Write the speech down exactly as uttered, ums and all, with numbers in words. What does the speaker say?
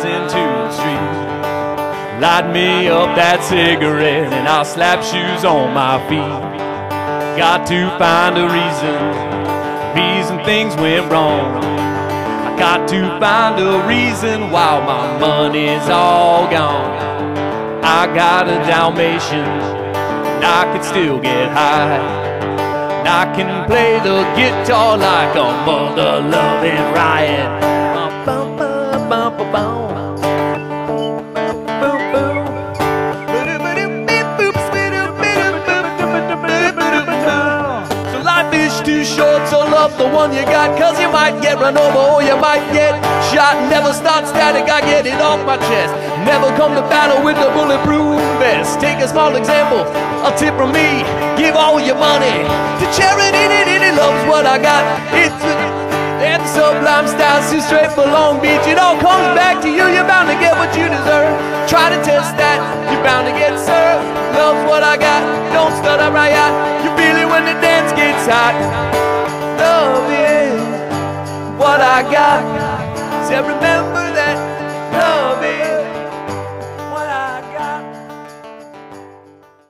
rising to the street. Light me up that cigarette and I'll slap shoes on my feet. Got to find a reason, reason things went wrong. I got to find a reason why my money's all gone. I got a Dalmatian, and I can still get high. And I can play the guitar like a mother-loving riot. Bum, bum, bum, bum, bum. Too short, so love the one you got, cause you might get run over or you might get shot. Never start static, I get it off my chest. Never come to battle with a bulletproof vest. Take a small example, a tip from me. Give all your money to charity, it loves what I got. It's that sublime style, so straight for Long Beach. It all comes back to you, you're bound to get what you deserve. Try to test that, you're bound to get served. Loves what I got, don't stutter right out. You feel it when the dance gets hot. Love is what I got. Say remember that.